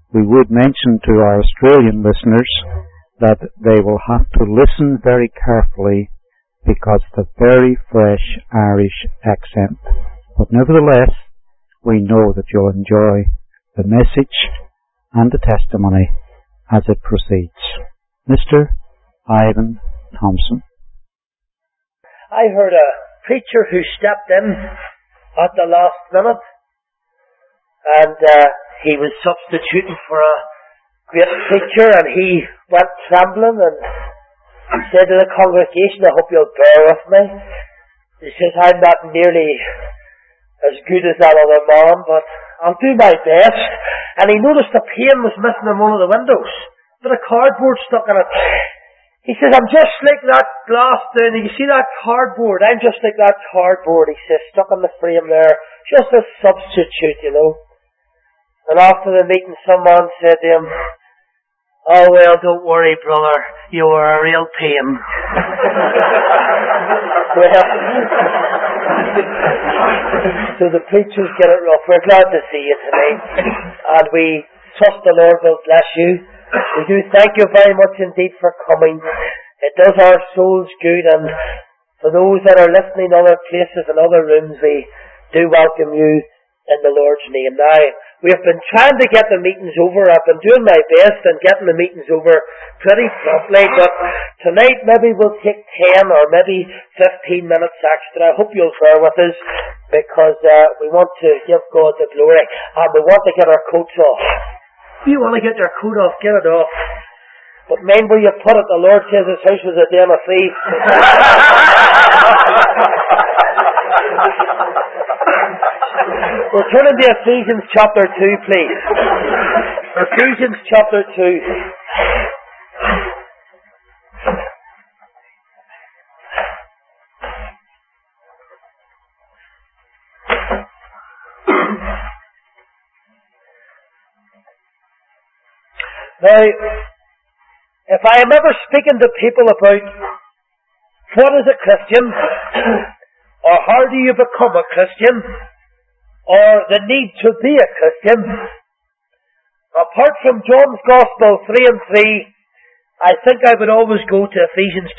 we would mention to our Australian listeners that they will have to listen very carefully because of the very fresh Irish accent. But nevertheless, we know that you'll enjoy the message and the testimony as it proceeds. Mr. Ivan Thompson. I heard a preacher who stepped in at the last minute, and he was substituting for a great preacher, and he went trembling and said to the congregation, I hope you'll bear with me. He says, I'm not nearly as good as that other man, but I'll do my best. And he noticed a pane was missing in one of the windows, but a cardboard stuck in it. He says, I'm just like that glass down there. You see that cardboard? I'm just like that cardboard, he says, stuck in the frame there. Just a substitute, you know. And after the meeting, some man said to him, oh, well, don't worry, brother. You were a real pain. Well, so the preachers get it rough. We're glad to see you tonight. And we trust the Lord will bless you. We do thank you very much indeed for coming. It does our souls good. And for those that are listening in other places and other rooms, we do welcome you in the Lord's name. Now, we have been trying to get the meetings over. I've been doing my best in getting the meetings over pretty promptly, but tonight maybe we'll take 10 or maybe 15 minutes extra. I hope you'll bear with us because we want to give God the glory and we want to get our coats off. If you want to get your coat off, get it off. But mind where you put it, the Lord says his house was a den of thieves. We're turning to Ephesians chapter 2, please. Ephesians chapter 2. Now, if I am ever speaking to people about what is a Christian, or how do you become a Christian, or the need to be a Christian, apart from John's Gospel 3 and 3, I think I would always go to Ephesians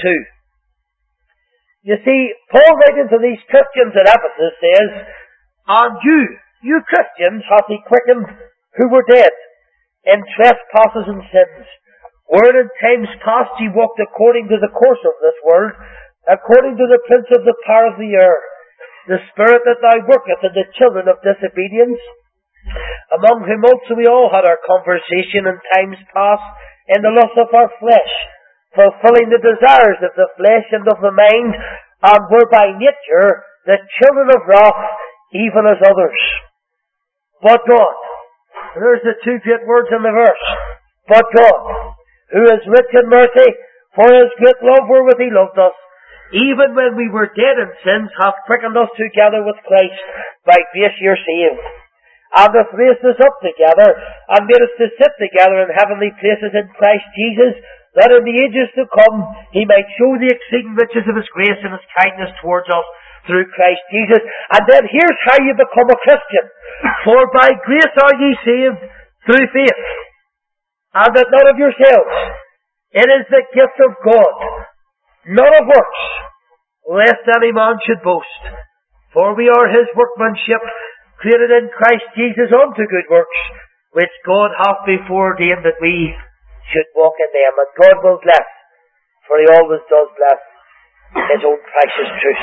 2. You see, Paul writing to these Christians at Ephesus says, and you Christians hath he quickened who were dead in trespasses and sins, wherein in times past ye walked according to the course of this world, according to the prince of the power of the air, the spirit that now worketh in the children of disobedience, among whom also we all had our conversation in times past in the lust of our flesh, fulfilling the desires of the flesh and of the mind, and were by nature the children of wrath, even as others. But God, there's the two great words in the verse, but God, who is rich in mercy, for his great love wherewith he loved us, even when we were dead in sins, hath quickened us together with Christ. By grace ye are saved. And hath raised us up together, and made us to sit together in heavenly places in Christ Jesus, that in the ages to come he might show the exceeding riches of his grace and his kindness towards us through Christ Jesus. And then here's how you become a Christian. For by grace are ye saved through faith, and that not of yourselves. It is the gift of God, not of works, lest any man should boast. For we are his workmanship, created in Christ Jesus unto good works, which God hath before ordained that we should walk in them. And God will bless, for he always does bless, his own precious truth.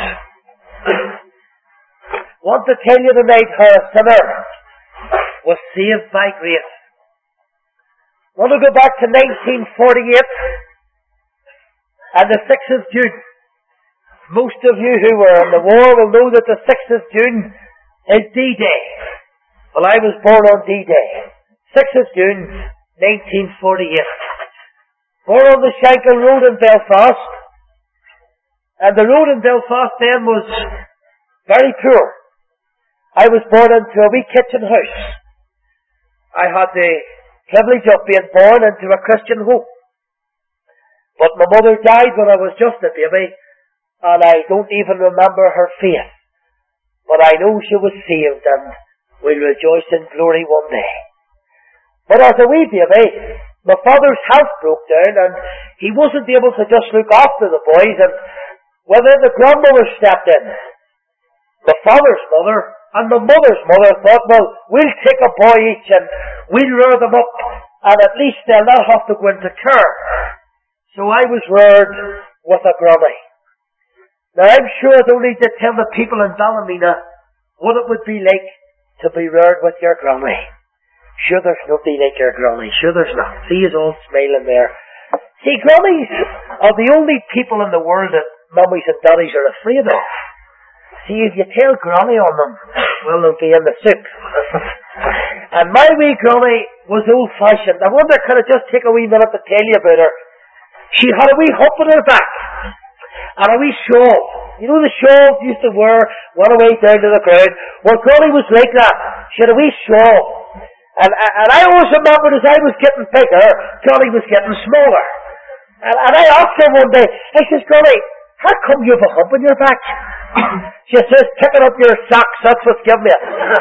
I want to tell you tonight how a sinner was saved by grace. I want to go back to 1948 and the 6th of June. Most of you who were in the war will know that the 6th of June is D-Day. Well, I was born on D-Day. 6th of June, 1948. Born on the Shankill Road in Belfast. And the road in Belfast then was very poor. I was born into a wee kitchen house. I had the privilege of being born into a Christian home. But my mother died when I was just a baby, and I don't even remember her face. But I know she was saved, and will rejoice in glory one day. But as a wee baby, my father's health broke down and he wasn't able to just look after the boys, and well, then the grandmother stepped in. The father's mother and the mother's mother thought, well, we'll take a boy each and we'll rear them up, and at least they'll not have to go into care. So I was reared with a granny. Now I'm sure I don't need to tell the people in Ballymena what it would be like to be reared with your granny. Sure, there's nobody like your granny. Sure, there's not. See, he's all smiling there. See, grannies are the only people in the world that mummies and daddies are afraid of. See, if you tell granny on them, well, they'll be in the soup. And my wee granny was old-fashioned. I wonder, could I just take a wee minute to tell you about her? She had a wee hump on her back and a wee shawl. You know the shawl she used to wear one way down to the ground? Well, granny was like that. She had a wee shawl. And I always remembered as I was getting bigger, granny was getting smaller. And I asked her one day, I says, Granny, how come you have a hump on your back? She says, picking up your socks, that's what's giving me it.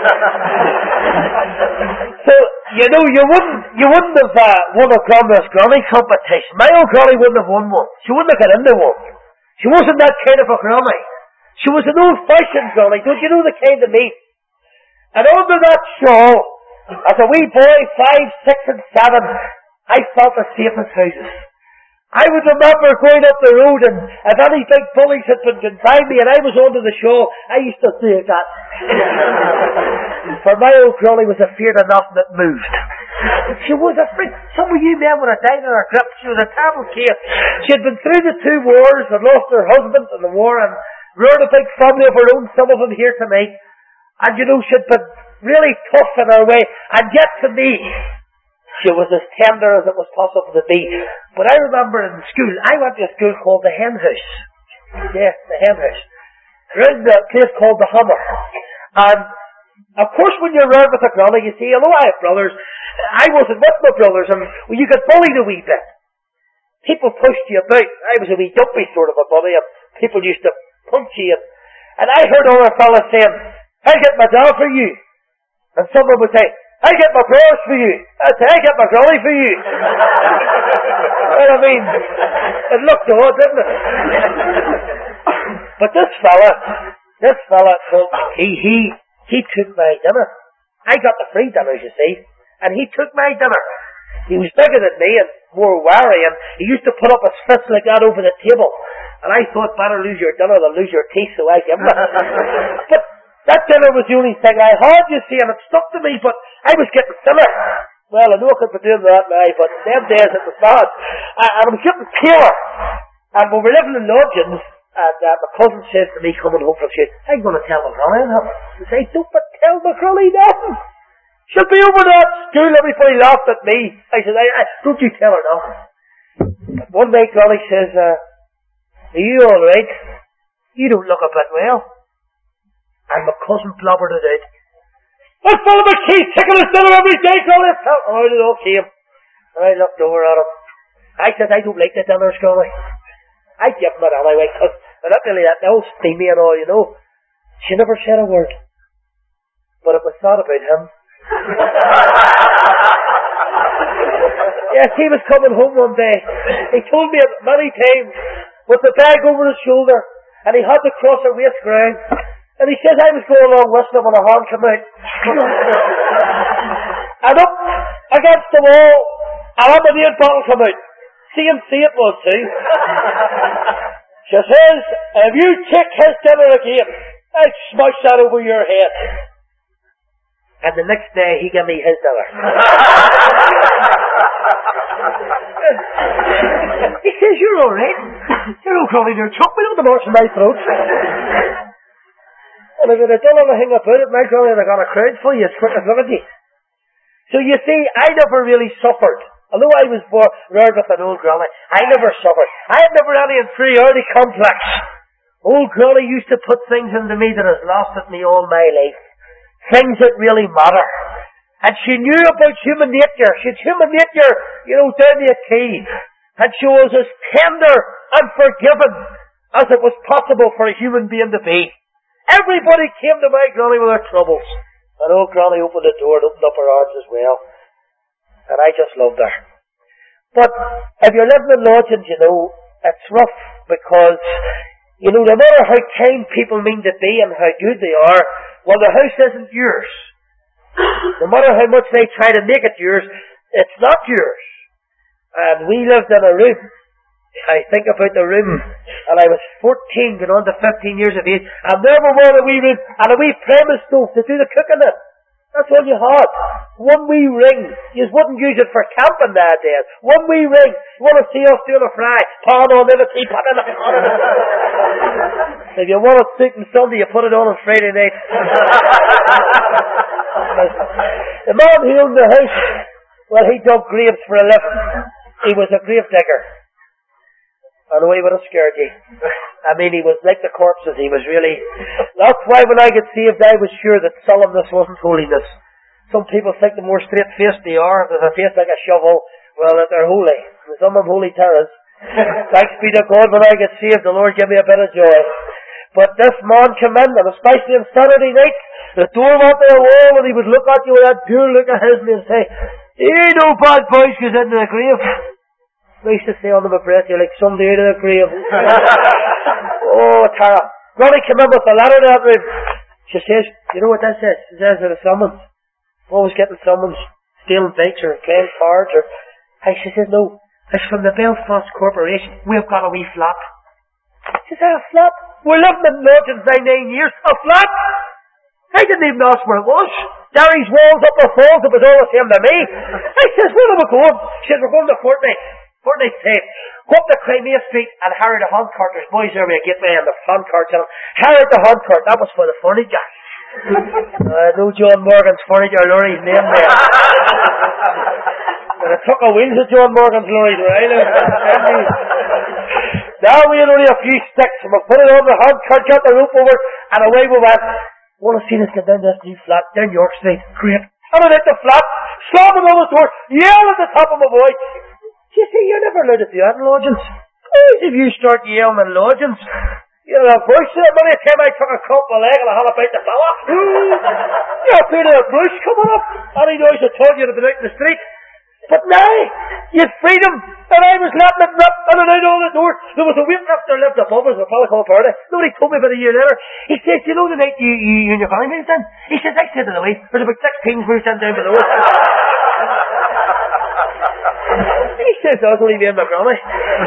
So, you know, you wouldn't have won a Grandma's Granny competition. My old granny wouldn't have won one. She wouldn't have got into one. She wasn't that kind of a granny. She was an old-fashioned granny. Don't you know the kind of me? And under that shawl, as a wee boy, 5, 6 and 7, I felt as safe as houses. I would remember going up the road, and if any big bullies had been behind me and I was under the shawl, I used to do that. For my old granny was afraid of nothing that moved. She was afraid. Some of you men would have died in her grip. She was a terrible case. She had been through the 2 wars and lost her husband in the war and reared a big family of her own, some of them here tonight. And you know, she'd been really tough in her way, and yet to me, she was as tender as it was possible to be. But I remember in school, I went to a school called the Hen House. Yeah, the Hen House. Around the place called the Hammer. And, of course, when you're around with a granny, you see, although I have brothers, I wasn't with my brothers, and well, you got bullied a wee bit. People pushed you about. I was a wee dumpy sort of a bully, and people used to punch you. And I heard other fellas saying, I'll get my dad for you. And someone would say, I get my brothers for you. I'd say, I get my granny for you. Well, I mean, it looked odd, didn't it? But this fella told me, he took my dinner. I got the free dinners, you see, and he took my dinner. He was bigger than me and more wary, and he used to put up his fist like that over the table. And I thought, better lose your dinner than lose your teeth, so I gave him it. But that dinner was the only thing I had, you see, and it stuck to me, but I was getting thinner. Well, I know I could be doing that now, but in them days it was bad. And I was getting paler. And when we were living in lodgings, my cousin says to me coming home from shit, I'm going to tell my granny that. He says, don't but tell my granny nothing. She'll be over there at school, everybody laughed at me. I said, don't you tell her nothing. But one day granny says, are you alright? You don't look a bit well. And my cousin blubbered it out. That fellow McKee taking his dinner every day, granny. Oh, it all came. And I looked over at him. I said, I don't like the dinners, granny. I give him it anyway, because they're not really that all steamy and all, you know. She never said a word. But it was thought about him. Yes, he was coming home one day. He told me many times, with the bag over his shoulder, and he had to cross a waste ground. And he says I was going along whistling when a horn came out. And up against the wall, a lemonade bottle came out. See it was too. She says, if you take his dinner again, I'll smash that over your head. And the next day he gave me his dinner. He says, you're alright. You're all crawling your chocolate on the march in my throat. And if I'd done anything about it, my granny would have got a crowd for you as quick as liberty. So you see, I never really suffered. Although I was reared with an old granny, I never suffered. I had never any inferiority complex. Old granny used to put things into me that has lasted me all my life. Things that really matter. And she knew about human nature. She had human nature, down to a key. And she was as tender and forgiving as it was possible for a human being to be. Everybody came to my granny with their troubles. And old granny opened the door and opened up her arms as well. And I just loved her. But if you're living in lodgings, it's rough because, no matter how kind people mean to be and how good they are, well, the house isn't yours. No matter how much they try to make it yours, it's not yours. And we lived in a room. I think about the room, and I was 14, going on to 15 years of age, and there we were in a wee room, and a wee premise stove to do the cooking in. That's all you had. One wee ring. You wouldn't use it for camping nowadays. One wee ring. You want to see us doing a fry? Pan on in a teapot in the If you want it suiting Sunday, you put it on Friday night. The man who owned the house, well, he dug graves for a living. He was a grave digger. And we would have scared you. I mean, he was like the corpses. He was really... That's why when I got saved, I was sure that solemnness wasn't holiness. Some people think the more straight-faced they are, with a face like a shovel, well, that they're holy. And some of them holy terrors. Thanks be to God, when I got saved, the Lord gave me a bit of joy. But this man came in, and especially on Saturday night, the door went to the wall, and he would look at you with that pure look of his, and he'd say, no bad boys goes into the grave. I used to say under my breath, you're like somebody out of the grave. Oh, Tara. Ronnie came in with a letter in that room. She says, you know what that says? It says that a summons. Always getting summons, stealing bikes or playing cards or... She says, no, it's from the Belfast Corporation. We've got a wee flat. She says, a flat? We're living in lodgings 9 years. A flat? I didn't even ask where it was. Derry's walls up the falls, it was all the same to me. I says, where are we going? She says, we're going to Fortnite safe. Go up to Crimea Street and hire the hand cart. There's boys there with a gateway and the hand cart. Hire the hand cart. That was for the furniture. No John Morgan's furniture lorry's name there. And I took a wheels of John Morgan's lorries right out. Now we had only a few sticks and we put it on the hand cart, got the rope over and away we went. Want to see us get down this new flat, down York Street. Great. And I hit the flat, slamming on the door, yell at the top of my voice. You see, you're never allowed to do that in lodgings. Always if you start yelling in lodgings, you're a voice. Many a time I took a cop my leg and I had about the fella. You're a bit of a bruise coming up. Any noise I told you to be out in the street. But now, you'd freedom, and I was letting it rip in and out all the doors. There was a weightlifter lived above us, a fella called Purdy. Nobody told me about a year later. He says, you know the night you and your family moved in? He says, I said to the way, there's about 6 teams moved in down below us. He says, I was only me and my granny.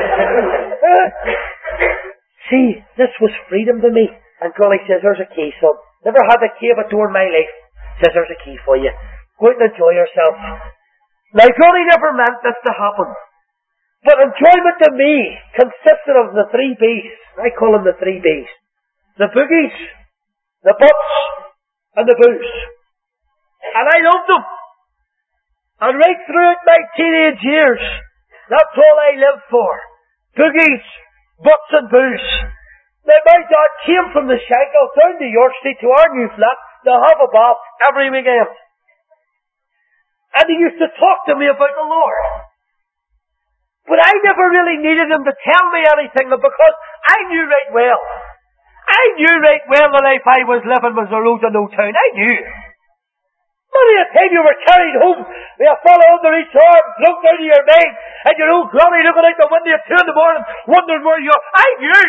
See, this was freedom to me. And Granny says, there's a key, son. Never had a key of a door in my life. Says, there's a key for you. Go out and enjoy yourself. Now, Granny never meant this to happen. But enjoyment to me consisted of the 3 B's. I call them the 3 B's. The boogies, the butts, and the booze. And I loved them. And right throughout my teenage years, that's all I lived for. Boogies, butts and booze. Now my dad came from the Shankill down to York Street to our new flat to have a bath every weekend. And he used to talk to me about the Lord. But I never really needed him to tell me anything because I knew right well. I knew right well the life I was living was the road to no town. I knew. Many a time you were carried home with a fellow under each arm, drunk out of your mind, and your old granny looking out the window at 2 in the morning, wondering where you are. I knew.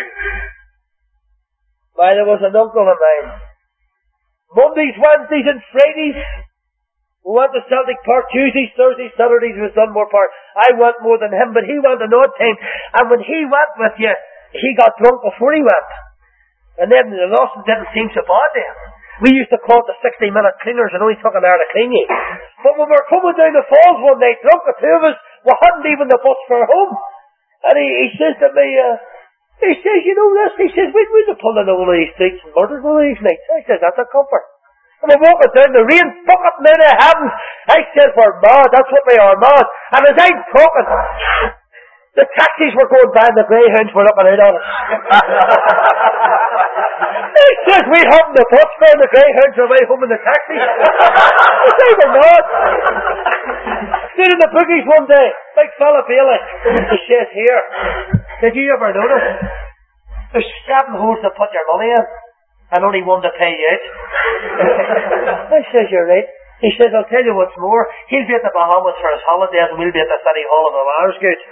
Why, there was an uncle of mine. Mondays, Wednesdays, and Fridays, we went to Celtic Park. Tuesdays, Thursdays, Saturdays was Dunmore Park. I went more than him, but he went an odd time. And when he went with you, he got drunk before he went. And then the Lawson didn't seem so bad then. We used to call it the 60-minute cleaners and only took an hour to clean you. But when we were coming down the falls one night, drunk, the 2 of us, we hadn't even the bus for home. And he says to me, he says, you know this? He says, we'd be pulling over these streets and murders one of these nights. I says, that's a comfort. And we're walking down the rain, bucketing out of heavens. I says, we're mad, that's what we are, mad. And as I'm talking, the taxis were going by and the greyhounds were looking out on us. He says, we haven't the bus fare and the greyhounds are way home in the taxi. They were mad. Seen in the boogies one day, big fella Bailey. He says, here, did you ever notice? There's 7 holes to put your money in and only 1 to pay you out. I says, you're right. He says, I'll tell you what's more, he'll be at the Bahamas for his holidays and we'll be at the City Hall of the Marsgood.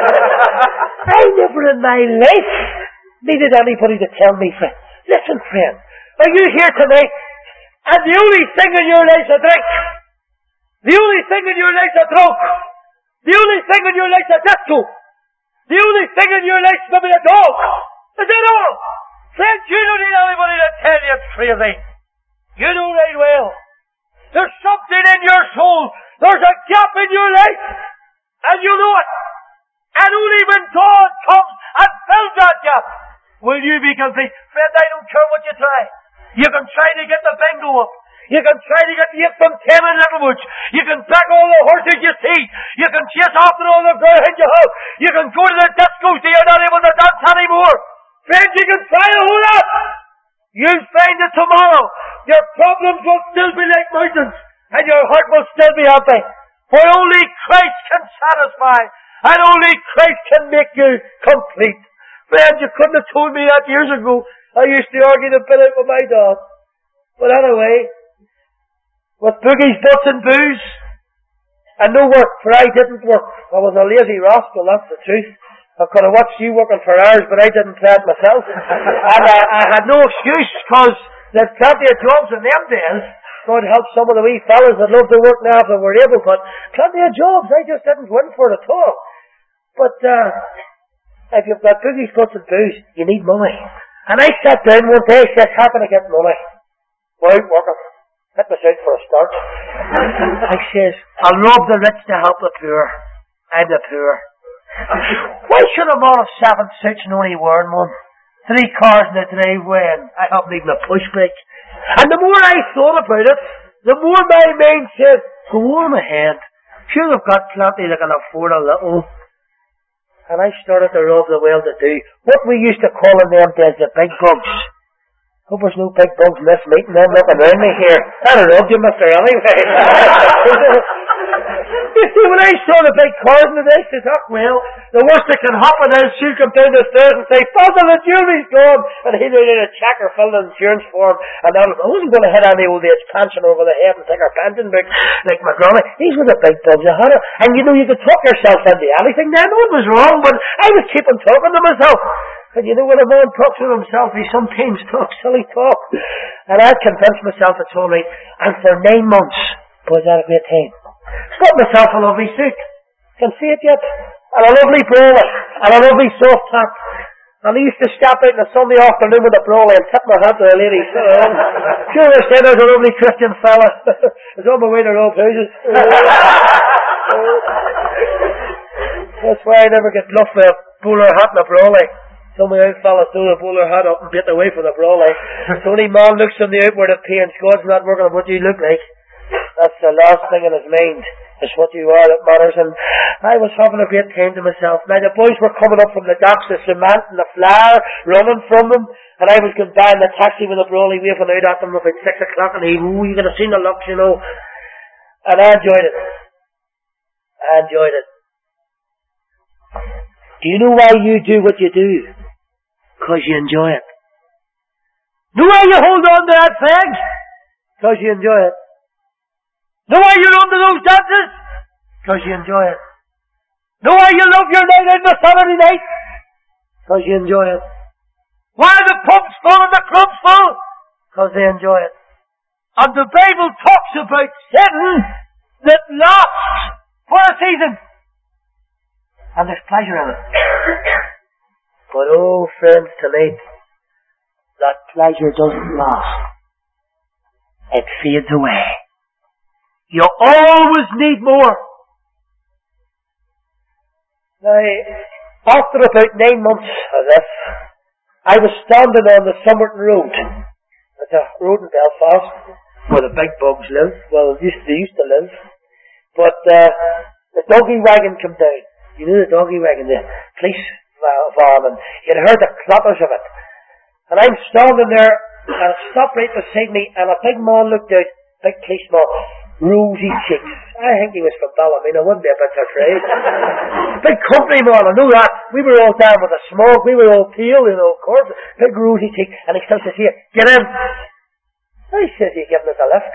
I never in my life needed anybody to tell me, friend. Listen, friend, are you here tonight? And the only thing in your life's a drink. The only thing in your life's a drunk. The only thing in your life's a disco. The only thing in your life's to be a dog. Is that all? Friend, you don't need anybody to tell you it's crazy. You know right well. There's something in your soul. There's a gap in your life. And you know it. And only when God comes and fills that gap will you be complete. Friend, I don't care what you try. You can try to get the bingo up. You can try to get the 8 from 10 in Littlewoods. You can back all the horses you see. You can chase after all the girls you have. You can go to the discos that you're not able to dance anymore. Friend, you can try a whole lot. You'll find that tomorrow your problems will still be like mountains and your heart will still be happy. For only Christ can satisfy and only Christ can make you complete. Friend, you couldn't have told me that years ago. I used to argue the bill out with my dad. But anyway, with boogies, butts and booze, and no work, for I didn't work. I was a lazy rascal, that's the truth. I could have watched you working for hours, but I didn't try it myself. And I had no excuse, because there's plenty of jobs in them days. God help some of the wee fellas that love to work now if they were able, but plenty of jobs. I just didn't win for it at all. But if you've got boogies, butts and booze, you need money. And I sat down one day, said, how can I get money? Well, out working. Let me out for a start. I says, I'll rob the rich to help the poor. I'm the poor. Why should a man have 7 suits and only wearing one? 3 cars in the driveway and I haven't even a push brake. And the more I thought about it, the more my mind said, go on ahead. Sure, they've got plenty that can afford a little. And I started to rob the well-to-do. What we used to call in them days the big bugs. Hope there's no big bugs in this meeting. They're looking around me here. I'd have robbed you, mister, anyway. You see, when I saw the big cars in the day, I said, oh, well, the worst that can happen is she'll come down the stairs and say, Father, the jury's gone. And he'd write a cheque or fill an insurance form. And I wasn't going to hit any old age pension over the head and take her pension book like my granny. These were the big bugs I had. And you know, you could talk yourself into anything. Now, no one was wrong, but I was keeping talking to myself. And you know, when a man talks to himself, he sometimes talks silly talk. And I convinced myself it's all right. And for 9 months, boy, that a great time. Got myself a lovely suit. Can see it yet? And a lovely brolly. And a lovely soft hat. And I used to step out on a Sunday afternoon with a brolly and tip my hat to the ladies. Sure, they said I was a lovely Christian fella. It's on my way to Rob Houses. That's why I never get bluffed with a bowler hat and a brolly. Some of the old fellas throw the bowler hat up and get away from the brolly. So any man looks on the outward of pain, God's not working on what you look like. That's the last thing in his mind. It's what you are that matters. And I was having a great time to myself. Now the boys were coming up from the docks, the cement and the flour, running from them. And I was going down in the taxi with a brolly waving out at them about 6 o'clock. And you could have seen the looks, you know. And I enjoyed it. Do you know why you do what you do? Because you enjoy it. Know why you hold on to that fag? Because you enjoy it. Know why you run to those dances? Because you enjoy it. Know why you love your night out on a Saturday night? Because you enjoy it. Why are the pubs full and the clubs full? Because they enjoy it. And the Bible talks about sin that lasts for a season. And there's pleasure in it. But oh, friends, tonight, that pleasure doesn't last. It fades away. You always need more. Now, after about 9 months of this, I was standing on the Somerton Road. It's a road in Belfast where the big bugs live. Well, they used to live. But the doggy wagon came down. You know the doggy wagon, the police van, and you'd heard the clatters of it. And I'm standing there, and it stopped right beside me, and a big man looked out, big policeman, rosy cheeks. I think he was from Ballymena, I wouldn't be a bit afraid. Big company man, I know that. We were all down with the smoke, we were all pale, you know, of course. Big rosy cheeks, and he starts to say, get in. I says, you giving us a lift?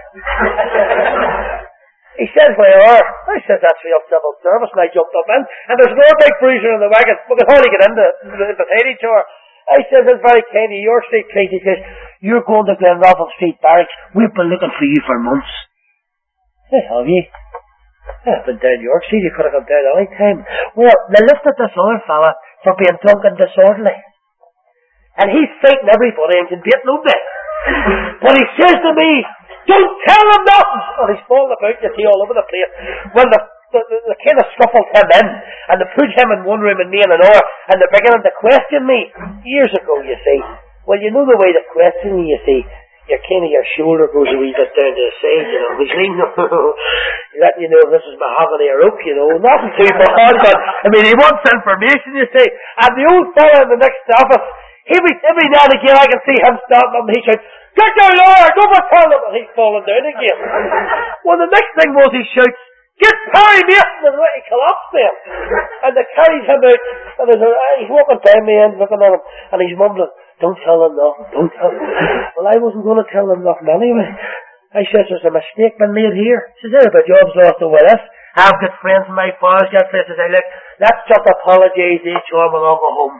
He says, we are. I says, that's real civil service, and I jumped up in, and there's no big bruiser in the wagon. We could hardly get into the potato chore. I says, it's very kind of your street, please. He says, you're going to Glenrothen Street Barracks. We've been looking for you for months. I have you? I've been down York Street. You could have come down any time. Well, they lifted this other fella for being drunk and disorderly. And he's fighting everybody and can beat nobody. But he says to me, don't tell him nothing! And he's falling about, you see, all over the place. Well, the kind of scuffled him in, and they put him in one room and me in another, and they're beginning to question me. Years ago, you see. Well, you know the way they question you see. Your shoulder goes a wee bit down to the side, you know. He's leaning, letting you know this is mahogany or oak, you know. Nothing too bad, but, I mean, he wants information, you see. And the old fella in the next office, every now and again I can see him standing up and he shouts, get down there, don't tell him, and he's falling down again. Well, the next thing was he shouts, get Perry Mason, and he collapsed there. And they carried him out, and he's walking down the end looking at him, and he's mumbling, don't tell him nothing, don't tell him. Well, I wasn't going to tell him nothing anyway. I says, there's a mistake been made here. He says, the job's lost over this. I've got friends in my father's got places. I look, let's just apologise to each other and I'll go home.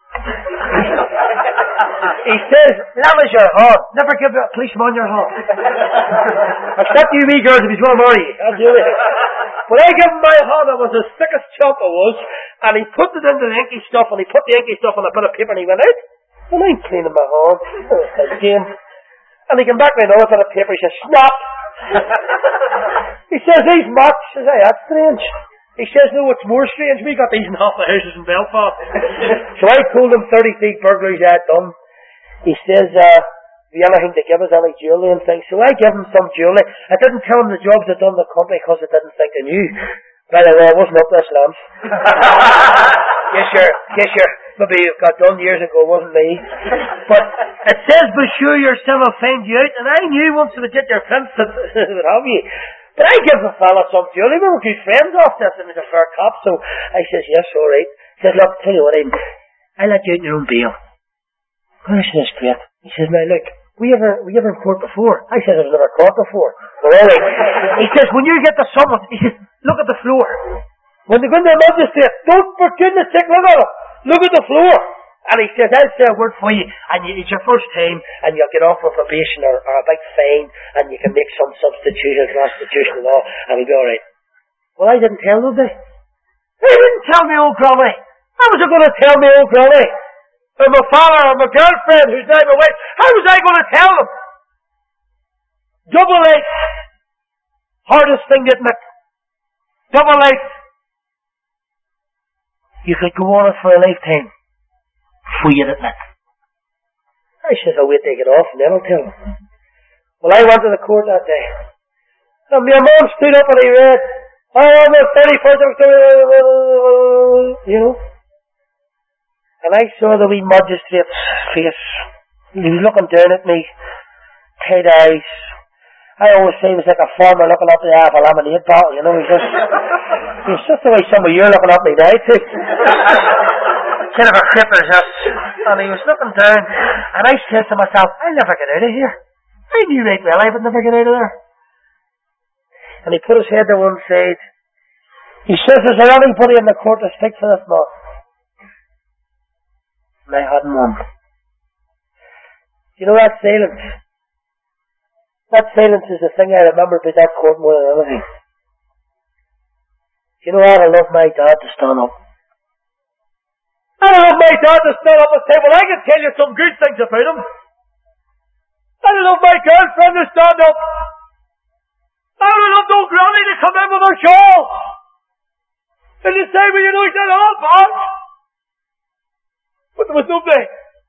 He says, that was your heart. Never give a policeman your heart. Except you wee girls if he's going to marry you. I'll do it. But I give him my heart, it was as thick as chop it was, and he put it into the inky stuff, and he put the inky stuff on a bit of paper, and he went out. And I'm cleaning my hand. Again. And he came back with another bit of paper, he says, snap! He says, these marks. I says, hey, that's strange. He says, no, it's more strange. We got these in half the houses in Belfast. So I told him 33 burglaries I had done. He says, the other thing to give us any jewellery and things. So I give him some jewellery. I didn't tell him the jobs I'd done in the company because I didn't think I knew. By the way, I wasn't up this lamp. Yes, sure. Maybe it got done years ago, wasn't me. But it says, be sure your son will find you out. And I knew once it would get your prints that it would have you. But I give the fella some jewellery. We were good friends off this, and he's a fair cop. So I says, yes, all right. He says, look, tell you what, I'll let you out in your own bail. I said, that's great. He says, now look, were you ever in court before? I said, I was never caught before. Well, all right. He says, when you get to summons, he says, look at the floor. When they go into the magistrate, don't for goodness sake look at it. Look at the floor. And he says, I'll say a word for you, and it's your first time, and you'll get off with probation or a big fine, and you can make some substitution, constitutional law, and he'll be all right. Well, I didn't tell nobody. He didn't tell me old granny. How was I going to tell me old granny? Or my father, or my girlfriend, who's now my wife. How was I going to tell them? Double life. Hardest thing to admit. Double life. You could go on it for a lifetime. For you to admit. I says, I'll wait till I get off and then I'll tell them. Well, I went to the court that day. And my mom stood up and he read, I am the 31st of you know. And I saw the wee magistrate's face. He was looking down at me. Tight eyes. I always say he was like a farmer looking up the half a lemonade bottle, you know. He's just the way some of you are looking at me now, too. Kind of a cripper's us. And he was looking down, and I said to myself, I'll never get out of here. I knew right well I would never get out of there. And he put his head to one side. He says, is there anybody in the court to speak for this man? And I hadn't one. You know that silence? That silence is the thing I remember about that court more than anything. You know, I'd love my dad to stand up. I'd love my dad to stand up and say, well, I can tell you some good things about him. I'd love my girlfriend to stand up. I'd love old granny to come in with her shawl. And to say, well, you know, he's not all bad. But there was nobody.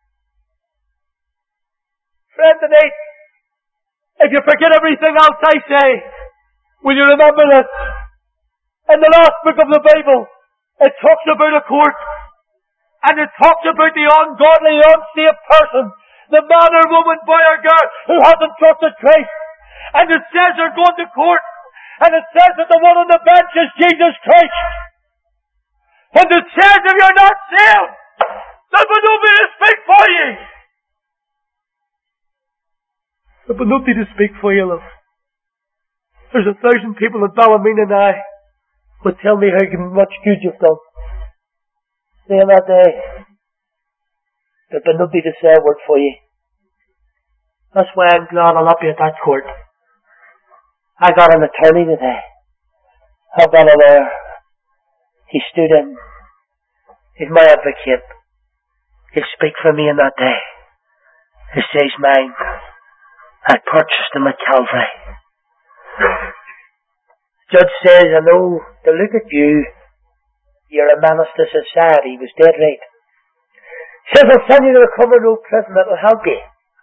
Friend tonight, if you forget everything else I say, will you remember this? In the last book of the Bible, it talks about a court. And it talks about the ungodly, unsafe person, the man or woman, boy or girl, who hasn't trusted Christ. And it says they're going to court. And it says that the one on the bench is Jesus Christ. And it says if you're not saved, there will nobody to speak for you. The There'll be nobody to speak for you, love. There's 1,000 people in Ballymena now would tell me how much good you've done. Then that day, there'll be nobody to say a word for you. That's why I'm glad I'll not be at that court. I got an attorney today. I've got a lawyer. He stood in. He's my advocate. He'll speak for me in that day. He says mine. I purchased him at Calvary. Judge says, I know, to look at you, you're a menace to society. He was dead right. He says, I'll send you to the Cumber Road prison. That'll help you.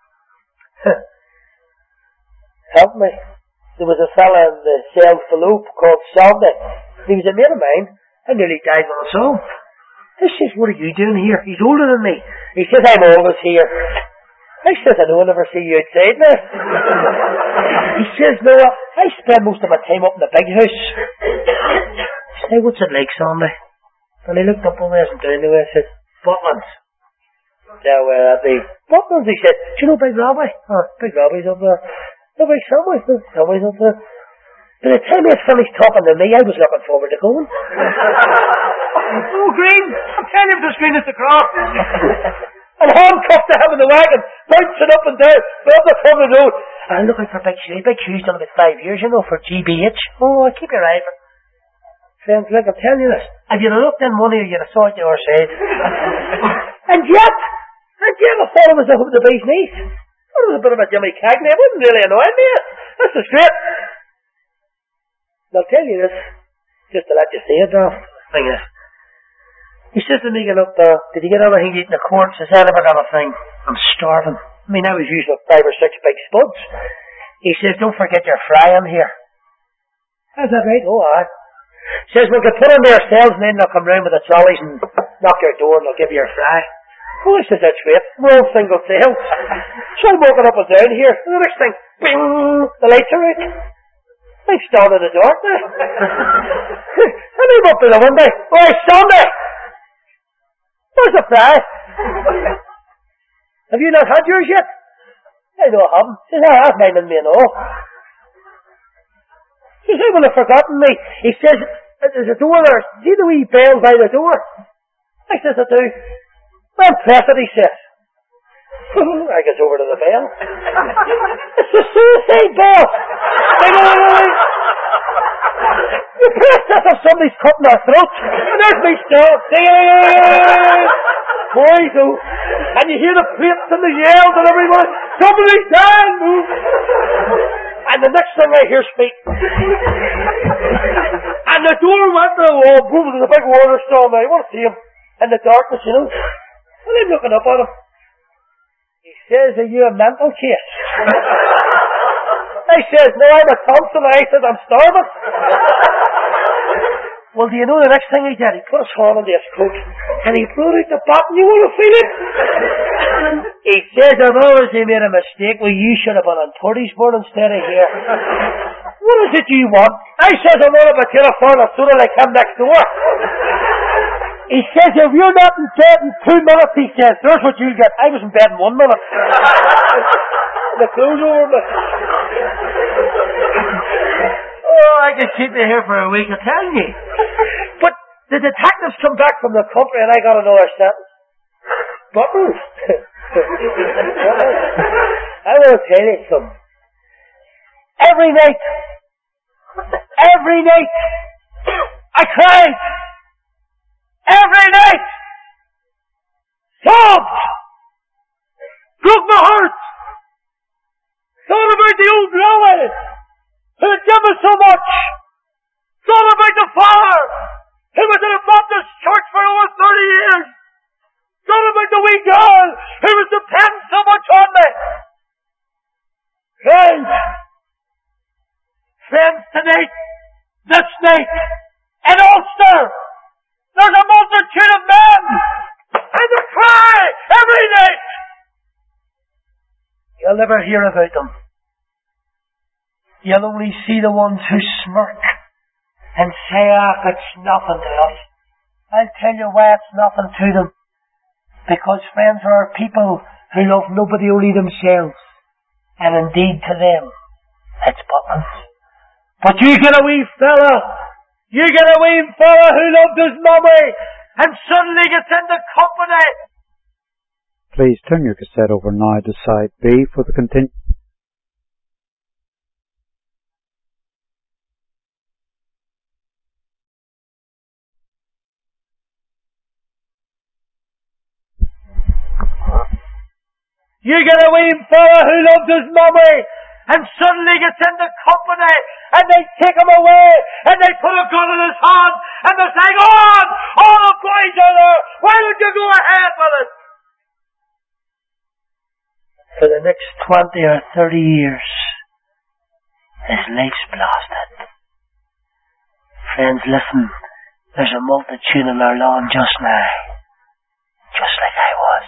Help me. There was a fella in the cell Philip called Sandy. He was a mate of mine. I nearly died when I saw him. He says, what are you doing here? He's older than me. He says, I'm always here. I says, I know I never see you outside now. He says, no, I spend most of my time up in the big house. I say, what's it like, Sandy? And he looked up on me and down the way. I said, Butlins. Yeah, where are they? Butlins, he said. Do you know Big Robbie? Oh, Big Robbie's up there. No, Big Samway's up there. By the time he had finished talking to me, I was looking forward to going. Oh, Green! I'm telling you, the screen is the cross. And handcuffed to him in the wagon, bouncing up and down, up the Cumber Road. And I'm looking for Big Hugh. Big Hugh's done about 5 years, you know, for GBH. Oh, keep your eye for. Friends, look, I'm telling you this. If you'd have looked in one ear, you'd have saw it your side. And yet, I thought it was the bee's knees. It was a bit of a Jimmy Cagney. It wouldn't really annoy me. This is great. And I'll tell you this, just to let you see it, thing is. He says to me, get up there, did you get everything to eat in the court? He says, I never got a thing. I'm starving. I mean, I was using 5 or 6 big spuds. He says, don't forget your fry in here. Is that right? Oh, aye. He says, we could put in their cells and then they'll come round with the trolleys and knock your door and they'll give you your fry. Oh, he says, that's great. We're all single cells. So I'm walking up and down here. And the next thing, bing, the lights are out. I'm standing in the dark now. And I'm up to the window. Oh, it's Sunday. Where's the fry? Have you not had yours yet? I know I haven't. He says, I have mine in me and all. He says, well, I've forgotten me. He says, there's a door there. See the wee bell by the door? I says, I do. Well, press it, he says. I get over to the bell. It's the suicide bell. You press this if somebody's cutting their throat. And there's me still. Boys, oh. And you hear the plates and the yells and everyone. Somebody's dying. And the next thing I hear speak. And the door went to the wall. Boom, there's a big water storm. I want to see him in the darkness, you know. And I'm looking up at him. He says, are you a mental case? I says, no, I'm a tonsil. I said, I'm starving. Well, do you know the next thing he did? He put his hand into his coat and he blew out the button. You want to feel it? He says, I've always made a mistake. Well, you should have been on Purdy'sburn instead of here. What is it you want? I says, I want a telephone as soon as I come next door. He says, if you're not in bed in 2 minutes, he says, there's what you'll get. I was in bed in 1 minute. The clothes over me. Oh, I could keep you here for a week, I tell you. But the detectives come back from the country and I got another sentence. Buttons. I will tell you something. Every night, I cried. Every night! Sobbed! Broke my heart! Thought about the old railway who had given so much! Thought about the father who was in a Baptist church for over 30 years! Thought about the wee girl who was depending so much on me! Friends, tonight, this night, in Ulster, there's a multitude of men and they cry every night. You'll never hear about them. You'll only see the ones who smirk and say, it's nothing to us. I'll tell you why it's nothing to them. Because friends, there are people who love nobody, only themselves. And indeed to them, it's buttons. But you get a wee fella who loved his mummy, and suddenly gets into company. Please turn your cassette over now to side B for the continue. You get a wee fella who loved his mummy, and suddenly gets into company, and they take him away, and they put a gun in his hand, and they say, "Go on! All the boys are there! Why don't you go ahead with it?" For the next 20 or 30 years, his life's blasted. Friends, listen, there's a multitude in our lawn just now, just like I was.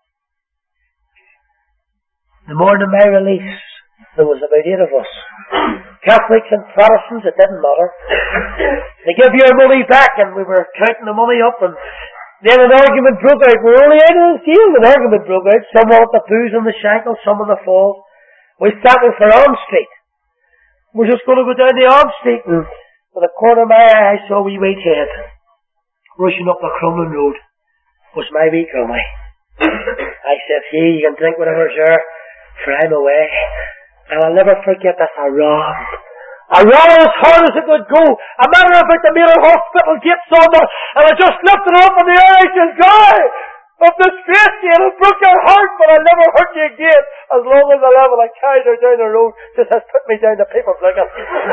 The morning of my release, there was about 8 of us. Catholics and Protestants, it didn't matter. They give your money back, and we were counting the money up, and then an argument broke out. We were only out of the field, an argument broke out. Some wanted the booze on the shankle, some on the falls. We started for Arm Street. We're just going to go down the Arm Street, and with a corner of my eye, I saw a wee white head rushing up the Crumlin Road. It was my wee Crumley. I said, "Hey, you can drink whatever, sure, for I'm away." And I'll never forget this. I ran as hard as it could go. A matter about the Miller Hospital gate somewhere, and I just lifted it up in the air. I said, "God, of this grace, it broke your heart, but I'll never hurt you again. As long as I live." And I carried her down the road, just has put me down the people looking.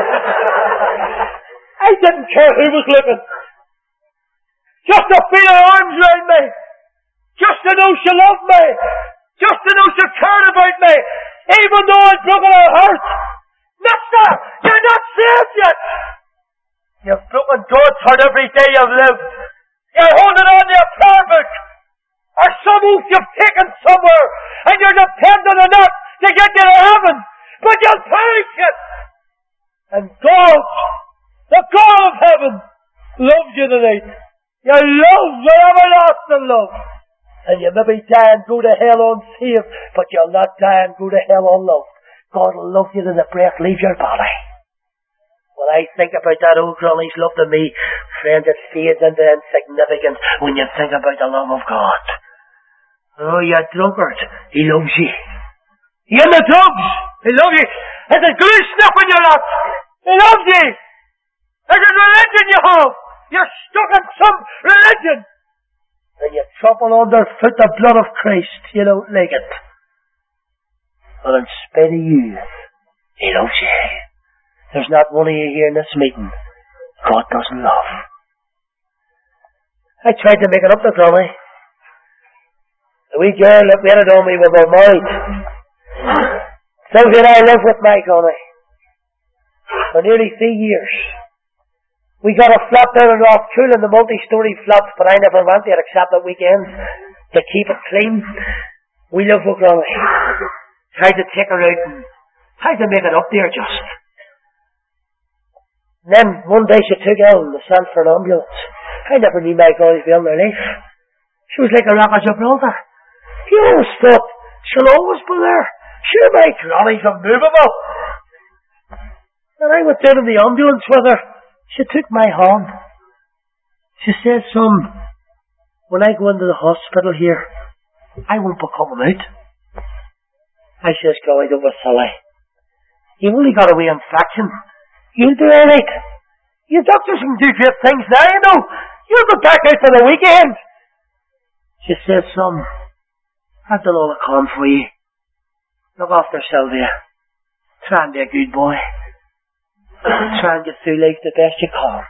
I didn't care who was looking. Just to feel her arms round me. Just to know she loved me. Just to know she cared about me. Even though I'd broken her heart. "Mister, you're not saved yet. You've broken God's heart every day you've lived. You're holding on to your prayer book. Or some oath you've taken somewhere, and you're dependent on that to get you to heaven. But you'll perish it. And God, the God of heaven, loves you tonight. You're loved with everlasting love. And you maybe die and go to hell unsaved, but you'll not die and go to hell unloved. God will love you to the breath leaves your body. When I think about that old Granny's love to me, friends, it fades into insignificance when you think about the love of God. Oh, you drunkard, He loves you. You in the drugs, He loves you. Is it glue sniffing you lot? He loves you. Is it religion you have? You're stuck in some religion. And you trample underfoot the blood of Christ. You don't like it. But in spite of you, He loves you. There's not one of you here in this meeting God doesn't love. I tried to make it up to Granny. The wee girl that waited on me when we were married. So did I live with my Granny for nearly 3 years. We got a flat down in Rothcool, the multi-story flats, but I never went there except at weekends to keep it clean. We lived with Granny. Tried to take her out and tried to make it up there just. And then one day she took ill and they sent for an ambulance. I never knew my Granny be in her life. She was like a rock of Gibraltar. You always thought she'll always be there. Sure, my Granny's unmovable. And I went down in the ambulance with her. She took my hand. She said, "Son, when I go into the hospital here, I won't be coming out." I says, "Granny, don't be silly. You've only got a wee infection. You'll do alright. You doctors can do great things now, you know. You'll be back out for the weekend." She says, "Son, I've done all I can for you. Look after Sylvia. Try and be a good boy. Try and get through life the best you can."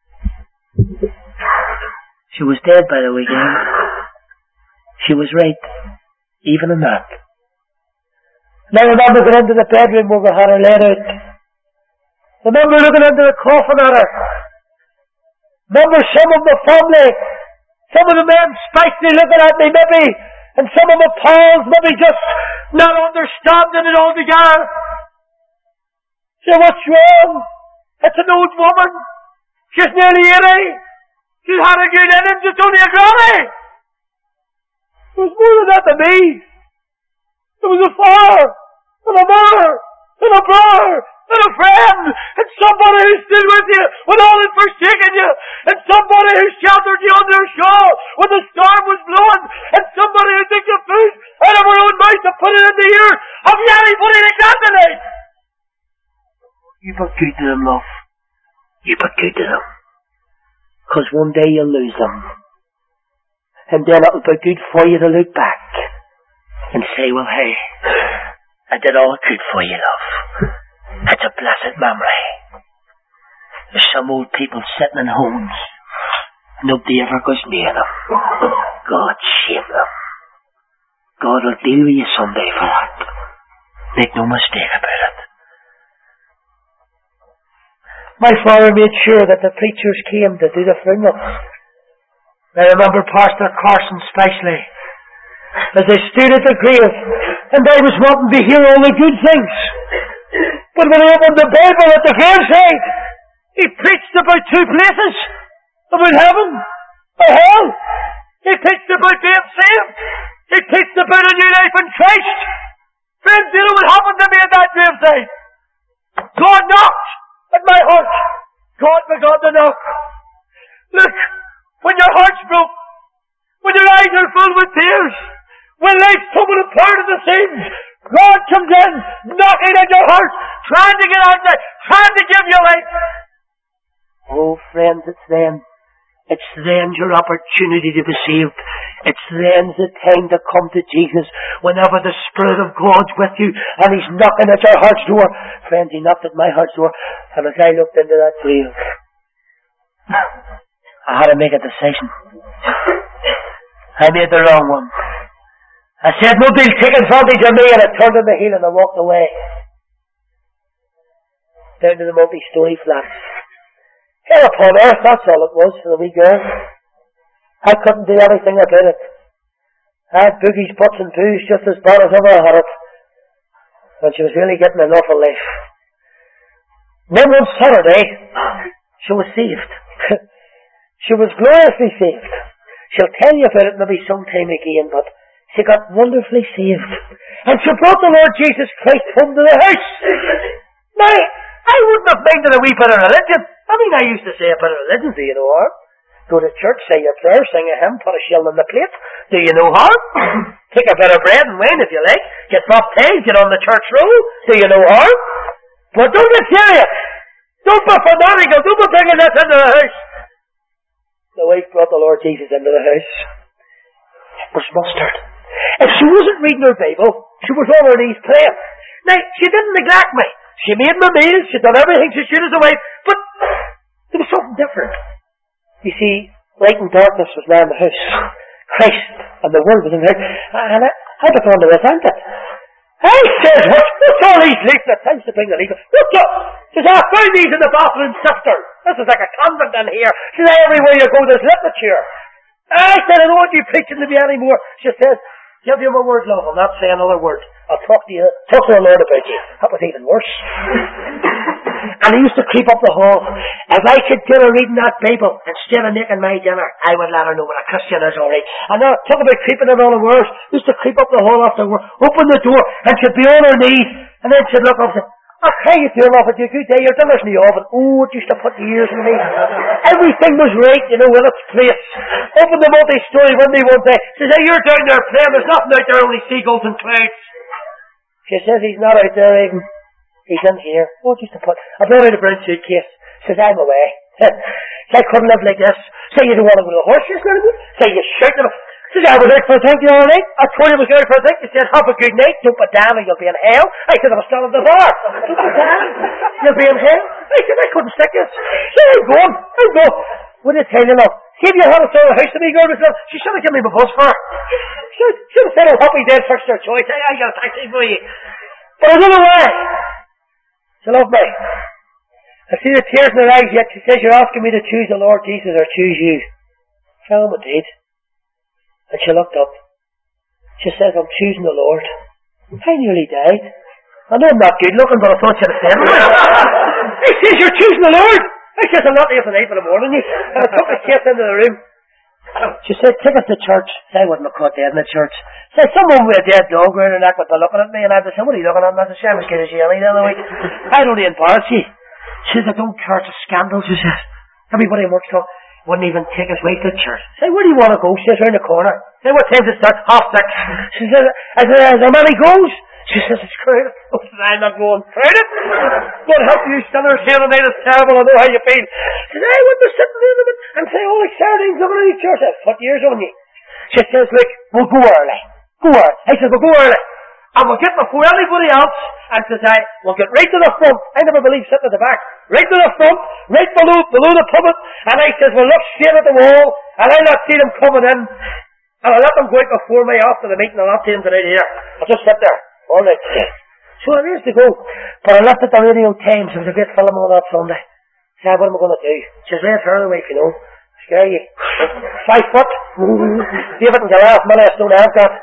She was dead by the weekend. She was right, even in that. And I remember going into the bedroom where we had her laid out. I remember looking into the coffin at her. Remember some of the family, some of the men spitefully looking at me maybe, and some of my pals maybe just not understanding it altogether. Say, "What's wrong? It's an old woman. She's nearly 80. She's had a good innings. It's only a Granny." There was more than that to me. There was a fire. and a mother, and a brother, and a friend, and somebody who stood with you when all had forsaken you, and somebody who sheltered you under a shawl when the storm was blowing, and somebody who took your food out of her own mouth and put it in the ear of you anybody like that tonight. You be good to them, love. You be good to them. Because one day you'll lose them. And then it'll be good for you to look back and say, well, hey, I did all I could for you, love. It's a blessed memory. There's some old people sitting in homes. Nobody ever goes near them. God shame them. God will deal with you someday for that. Make no mistake about it. My father made sure that the preachers came to do the funerals. I remember Pastor Carson especially, as they stood at the grave, and I was wanting to hear all the good things. But when he opened the Bible at the graveside, he preached about two places. About heaven or hell. He preached about being saved. He preached about a new life in Christ. Friends, you know what happened to me at that graveside? God knocked at my heart. God began to knock. Look, when your heart's broke, when your eyes are full with tears, when life's coming apart at the seams, God comes in, knocking at your heart, trying to get out there, trying to give you life. Oh, friends, it's then your opportunity to be saved. It's then the time to come to Jesus, whenever the Spirit of God's with you and He's knocking at your heart's door. Friends, He knocked at my heart's door, and as I looked into that grave, I had to make a decision. I made the wrong one. I said, nobody'll take advantage of me, and I turned on the heel and I walked away. Down to the multi-story flats. Here upon earth, that's all it was for the wee girl. I couldn't do anything about it. I had boogies, butts and boos just as bad as ever I had it. And she was really getting an awful life. Then one Saturday, she was saved. She was gloriously saved. She'll tell you about it maybe sometime again, but she got wonderfully saved. And she brought the Lord Jesus Christ home to the house. Now, I wouldn't have minded a wee bit of religion. I mean, I used to say a bit of religion, do you know harm? Go to church, say your prayer, sing a hymn, put a shilling on the plate. Do you know harm? Take a bit of bread and wine if you like. Get baptized, get on the church roll. Do you know harm? But don't get serious. Don't be fanatical. Don't be bringing this into the house. The wife brought the Lord Jesus into the house. It was mustard. If she wasn't reading her Bible, she was on her knees praying. Now, she didn't neglect me. She made my meals, she done everything she should as a wife, but there was something different. You see, light and darkness was now in the house. Christ and the world was in the house. And I began to resent it. I said, what's all these leaflets? Time to bring the leaflets. What's up? She said, I found these in the bathroom, sister. This is like a convent in here. She said, everywhere you go there's literature. I said, I don't want you preaching to me anymore. She said, give you my word, love. I'll not say another word. I'll talk to the Lord about you. That was even worse. And he used to creep up the hall. If I could get her reading that Bible instead of making my dinner, I would let her know what a Christian is alright. And now, talk about creeping in all the words. He used to creep up the hall after work, open the door, and she'd be on her knees, and then she'd look up and say, oh, how you doing, love? It's a good day. Your dinner's in the oven. Oh, it used to put years in me. Everything was right, you know, in its place. Open the multi-story window one day. She said, you're down there playing. There's nothing out there, only seagulls and clouds. She says, he's not out there even. He's in here. Oh, just to put. I brought out a brown suitcase. Says, I'm away. I couldn't live like this. Say you don't want to go to the horses, say you shout them. Says, I was out for a drink the other night. I told you I was going out for a drink. He said, have a good night. Don't be damn or you'll be in hell. I said, I was still at the bar. Don't be damn. You'll be in hell. I said, I couldn't stick this. She said, I'm going. What did I tell you now? See if you had a sort of house to me, girl, she should have given me my bus fare. She should have said, I'm happy dead first their choice. I got a taxi for you. But I don't know why. She loved me. I see the tears in her eyes yet. She says, you're asking me to choose the Lord Jesus or choose you. Fell on my did. And she looked up. She says, I'm choosing the Lord. I nearly died. I know I'm not good looking, but I thought she'd have said it. He says, you're choosing the Lord. I says, I'm not here for the night for the morning. And I took the case into the room. She said, take us to church. I wouldn't have caught dead in the church. Said, someone with a dead dog around her neck would be looking at me, and I'd say, what are you looking at? And I'd say, I'm as good as you any the other week. I'd only embarrass you. She said, I don't care, it's a scandal, she says. Everybody in work's talk wouldn't even take his wife to church. Say, where do you want to go? She says, round the corner. Say, what time does it start? 6:30. She says, as the money goes. She says, it's crowded. Oh, I'm not going crowded. God help you, sinners here tonight. It's terrible. I know how you feel. She says, I wouldn't be sitting there and say, oh, like sardines looking at the church. I've put years on you. She says, look, we'll go early. Go early. I said, we'll go early. And we'll get before anybody else. And says we'll get right to the front. I never believe sitting at the back. Right to the front, right below the pulpit. And I says, we'll look straight at the wall. And I'll not see them coming in. And I'll let them go out before me after the meeting. I'll not see them tonight here. I'll just sit there. All right. So I used to go. But I left at the Radio Times. There was a great film on that Sunday. I said, what am I going to do? She says, let her away, you know. Scare you. 5 foot. David and Goliath, money I don't have got.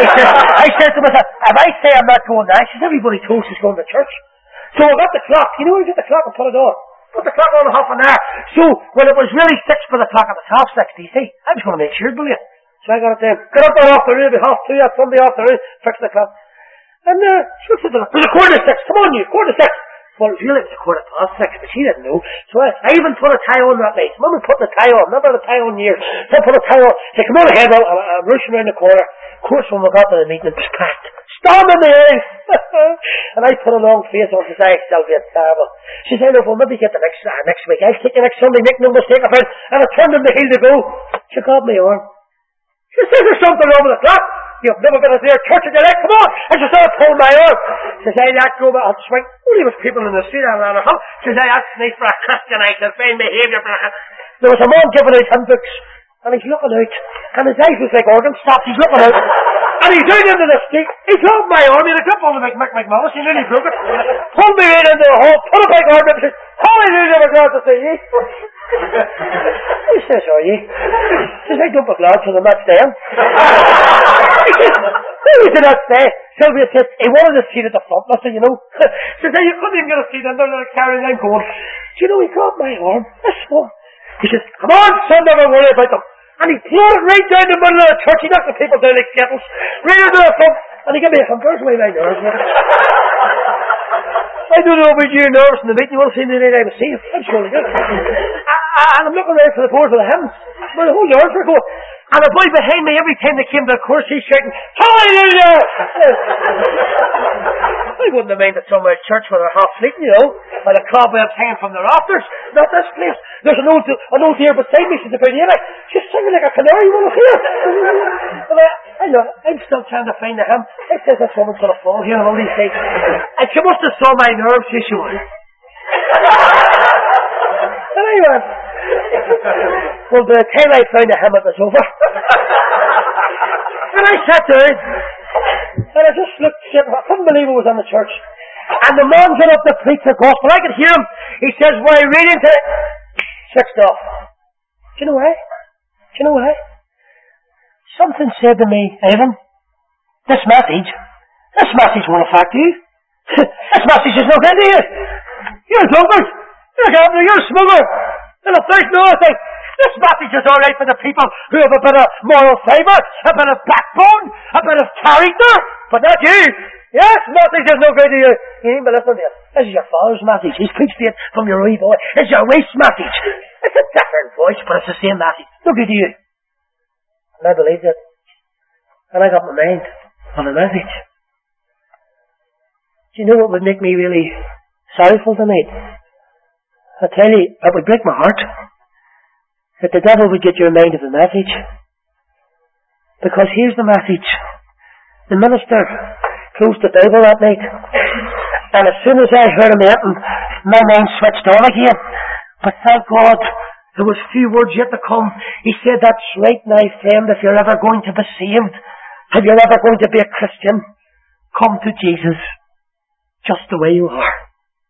I said to myself, if I say I'm not going now, she says, everybody told she's going to church. So I got the clock. You know, I get the clock and put it on. Put the clock on half an hour. So when it was really 6 for the clock, it was 6:30, you see. I was going to make sure, brilliant. So I got it down. Got up that afternoon, it'll be 2:30 that Sunday afternoon, fix the clock. And she looked at it. It was 6:15. Come on, you, 6:15. Well, really, it was 6:15, but she didn't know. So I even put a tie on that night. Mum had put the tie on. Never had a tie on years. So I put a tie on. Say, come on ahead, I'm rushing around the corner. Of course, when we got to the meeting, it was packed. Storm in the house. And I put a long face on to say, Sylvia, it's terrible. She said, look, we'll maybe get the next week. I'll take you next Sunday, make no mistake of it. And I turned in the heel to go. She caught me arm. She said, there's something wrong with the clock. You've never been to their church in your life. Come on. And she started pulling my arm. She said, I'd go back and swing. Only was people in the street and around her house. She said, that's nice for a Christian. I said, fine behaviour for a... There was a man giving out hymn books. And he's looking out. And his eyes was like organ stopped. He's looking out. And he's out into the street. He grabbed my arm. He had a grip on the Mick McMullis. He nearly broke it. Pulled me right into the hall. Put a big arm up and said, hallelujah, we're glad to see you. He says, are you? He says, I don't be glad for the next day. He says, who was the next day? Sylvia said, he wanted a seat at the front. I said, you know. She said, you couldn't even get a seat under the carrying line going. Do you know, he grabbed my arm. This one. He says, come on, son, never worry about them. And he pulled it right down the middle of the church. He knocked the people down like kettles. Right into the front. And he gave me a hamburger away my nerves. I don't know about your nerves in the meeting. You won't see me tonight. I was safe. I'm surely good. And I'm looking around for the board for the hymns. Well, the whole yard were going. And the boy behind me, every time they came to the chorus, he's shouting, hallelujah! I wouldn't have minded somewhere at church where they're half sleeping, you know, while the cobwebs hanging from the rafters. Not this place. There's an old dear beside me. She's about 80. She's singing like a canary. You want to hear? I'm still trying to find the hymn. It says this woman's going to fall here on all these days. And she must have saw my nerves. She was. And I went, well, by the time I found the hymn, it was over. And I sat down. And I just looked, I couldn't believe it was in the church. And the man got up to preach the gospel. I could hear him. He says, why are you reading today? Switched off. Do you know why? Do you know why? Something said to me, Evan, this message won't affect you. This message is no good to you. You're a drunkard. You're a gambler. You're a smuggler. And if there's no other thing, this message is alright for the people who have a bit of moral fibre, a bit of backbone, a bit of character, but not you. Yes, message is no good to you. You ain't been listening to it. This is your father's message. He's preached it from your wee boy. It's your wife's message. It's a different voice, but it's the same message. No good to you. And I believed it. And I got my mind on the message. Do you know what would make me really sorrowful tonight? I tell you, it would break my heart that the devil would get your mind of the message. Because here's the message. The minister closed the Bible that night, and as soon as I heard him enter, my mind switched on again. But thank God, there was few words yet to come. He said, that's right now, friend, if you're ever going to be saved, if you're ever going to be a Christian, come to Jesus just the way you are.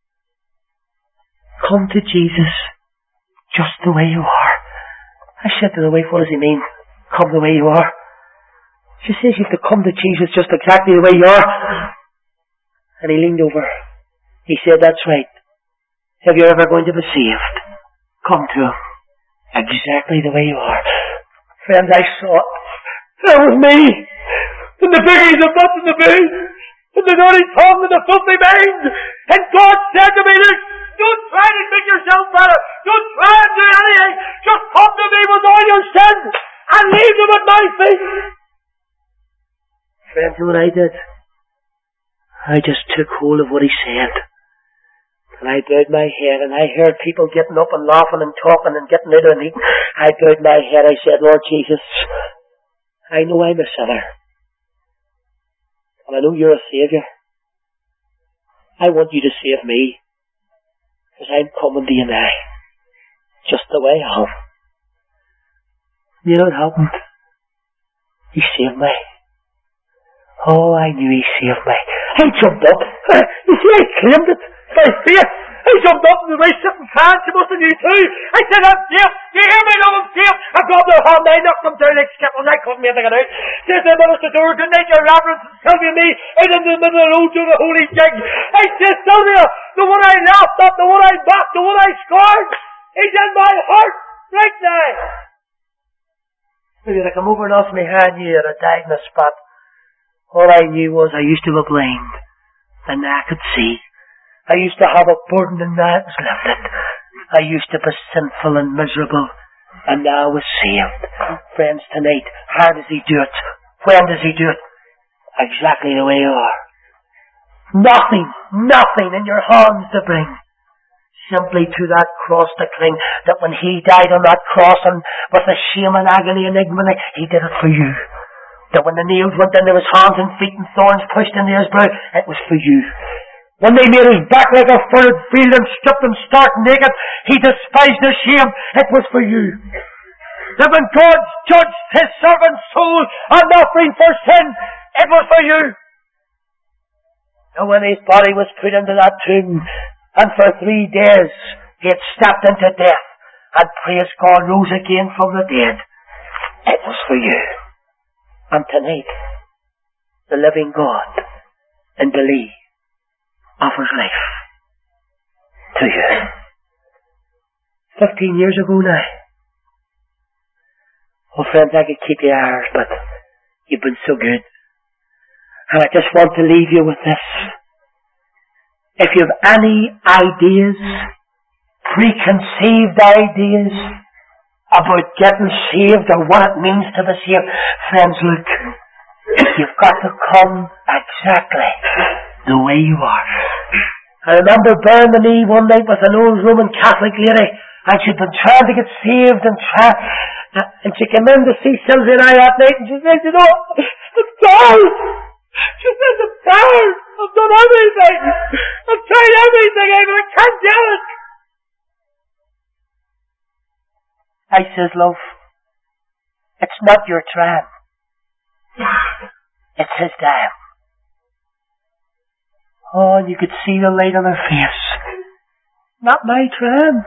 Come to Jesus just the way you are. I said to the wife, what does he mean? Come the way you are. She says you have to come to Jesus just exactly the way you are. And he leaned over. He said, that's right. If you're ever going to be saved, come to him exactly the way you are. Friends, I saw it. That was me. And the biggies, the butts, and the booze, and the dirty tongue, and the filthy mind. And God said to me, look, don't try to make yourself better. Don't try and do anything. Just come to me with all your sins and leave them at my feet. Friends, you know what I did? I just took hold of what he said. And I bowed my head, and I heard people getting up and laughing and talking and getting out and eating. I bowed my head. I said, Lord Jesus, I know I'm a sinner. And I know you're a Saviour. I want you to save me. Because I'm coming to you now. Just the way I am. You know what happened? He saved me. Oh, I knew he saved me. I jumped up. You see, I claimed it. By faith. I jumped up and I sitting fast. She must have knew too. I said, I'm safe. You hear me now? I'm safe. I grabbed their hand. I knocked them down like skittles. I couldn't make it out. Says the minister to her, good night, your reverence, and Sylvia me out in the middle of the road doing a holy jig. I said, Sylvia, the one I laughed at, the one I mocked, the one I scorned, he's in my heart right now. Maybe I come over and off my hand here and I died in a spot. All I knew was I used to be blind, and now I could see. I used to have a burden, and now it was lifted. I used to be sinful and miserable, and now I was saved. Friends, tonight, how does he do it? When does he do it? Exactly the way you are. Nothing in your hands to bring. Simply to that cross to cling, that when he died on that cross and with the shame and agony and ignominy, he did it for you. That when the nails went into his hands and feet and thorns pushed into his brow, it was for you. When they made his back like a furrowed field and stripped him stark naked, he despised their shame, it was for you. That when God judged his servant's soul an offering for sin, it was for you. And when his body was put into that tomb, and for 3 days he had stepped into death, and praise God rose again from the dead, it was for you. And tonight, the living God in Belize offers life to you. 15 years ago now. Oh friends, I could keep you hours, but you've been so good. And I just want to leave you with this. If you have any ideas, preconceived ideas, about getting saved or what it means to be saved, friends, look, you've got to come exactly the way you are. I remember bearing the knee one night with an old Roman Catholic lady, and she'd been trying to get saved and she came in to see Sylvia and I that night, and she said, you know, I'm tired. She said, I'm tired. I've done everything. I've tried everything. I can't do it. I says, love, it's not your trying. It's his time. Oh, and you could see the light on her face. Not my trying,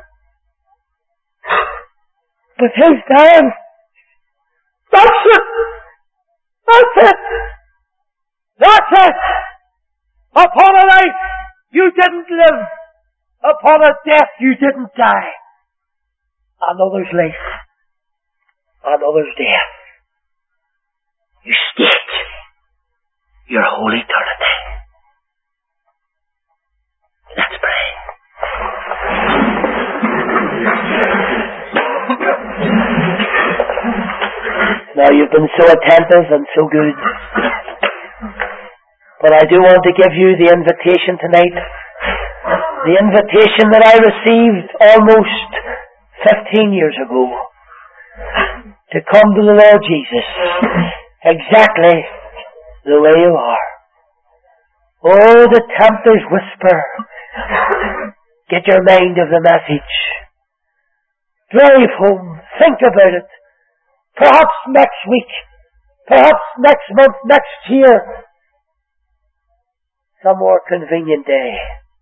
but his time. That's it. That's it. That's it. Upon a life you didn't live. Upon a death you didn't die. Another's life, another's death. You staked your whole eternity. Let's pray. Now you've been so attentive and so good, but I do want to give you the invitation tonight. The invitation that I received almost 15 years ago, to come to the Lord Jesus exactly the way you are. Oh, the tempters whisper. Get your mind of the message. Drive home. Think about it. Perhaps next week. Perhaps next month, next year. Some more convenient day.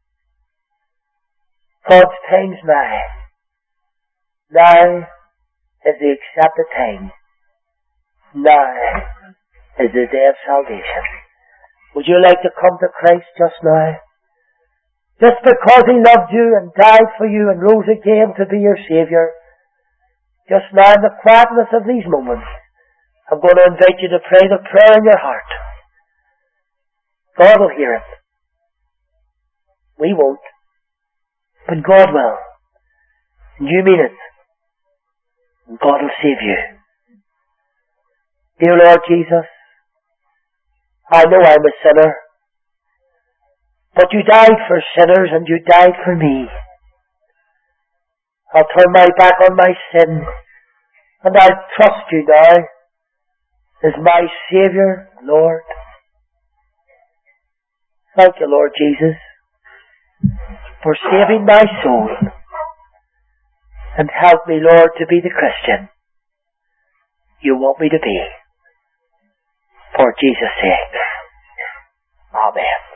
God's time's nigh. Now is the accepted time. Now is the day of salvation. Would you like to come to Christ just now? Just because he loved you and died for you and rose again to be your Saviour. just now in the quietness of these moments, I'm going to invite you to pray the prayer in your heart. God will hear it. We won't. But God will. And you mean it. And God will save you. Dear Lord Jesus, I know I'm a sinner. But you died for sinners and you died for me. I'll turn my back on my sin and I'll trust you now as my Saviour, Lord. Thank you, Lord Jesus, for saving my soul. And help me, Lord, to be the Christian you want me to be. For Jesus' sake. Amen.